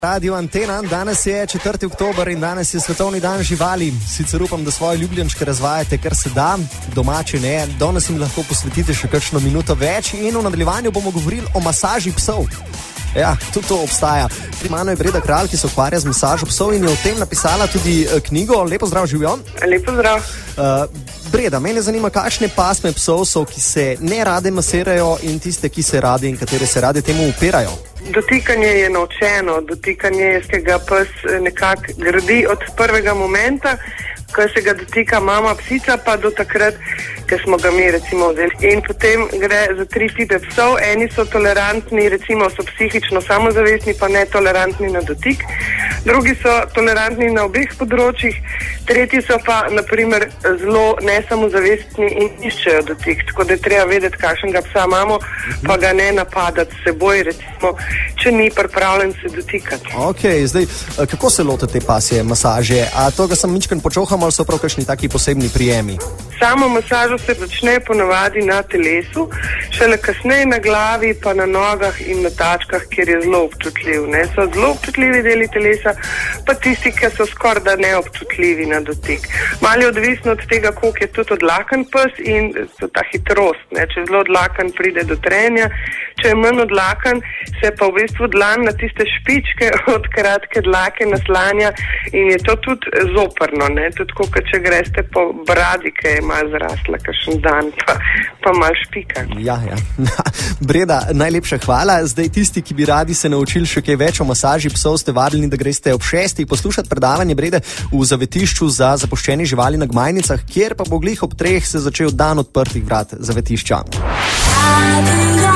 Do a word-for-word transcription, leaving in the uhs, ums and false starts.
Radio Antena, danes je četrti oktober in danes je svetovni dan živali. Sicer upam, da svoje ljubljenčke razvajate, kar se da, domače ne. Danes jim lahko posvetite še kakšno minuto več in v nadaljevanju bomo govorili o masaži psov. Ja, tudi to obstaja. Pri mano je Breda Kralj, ki se ukvarja z masažo psov in je o tem napisala tudi knjigo. Lepo zdrav, živijo. Lepo zdrav. Uh, Breda, mene zanima, kakšne pasme psov so, ki se ne rade masirajo in tiste, ki se rade in katere se rade temu upirajo. Dotikanje je naučeno, dotikanje je, ki ga pes nekako gradi od prvega momenta, ko se ga dotika mama psica, pa do takrat, ko smo ga mi recimo vzeli. In potem gre za tri tipe psov. Eni so tolerantni, recimo so psihično samozavestni, pa netolerantni na dotik. Drugi so tolerantni na obeh področjih. Tretji so pa, na primer, zelo nesamozavestni in iščejo dotik. Tako da je treba vedeti, kakšnega psa imamo, pa ga ne napadati s seboj, recimo, če ni pripravljen se dotikati. Ok, zdaj, kako se lote te pasje masaže? A to, ga sem mičken počoham, ali so prav kakšni taki posebni prijemi? Samo masažo se začne ponavadi na telesu, šele kasneje na glavi, pa na nogah in na tačkah, kjer je zelo občutljiv. Ne? So zelo občutljivi deli telesa, pa tisti, ki so skoraj da neobčutljivi na dotik. Malo je odvisno od tega, koliko je tudi odlakan pes in ta hitrost. Ne? Če zelo odlakan pride do trenja, če je manj odlakan, se pa v bistvu dlan na tiste špičke od kratke dlake naslanja in je to tudi zoprno. Ne? Tudi ko, če greste po bradi, ki je malo zrasla kakšen dan, pa, pa malo špika. Ja, ja. Breda, najlepša hvala. Zdaj tisti, ki bi radi se naučili še kaj več o masaži psov, ste vabljeni, da greste ob šestih poslušati predavanje Brede v zavetišču za zapuščene živali na Gmajnicah, kjer pa bo glih ob treh se začel dan odprtih vrat zavetišča.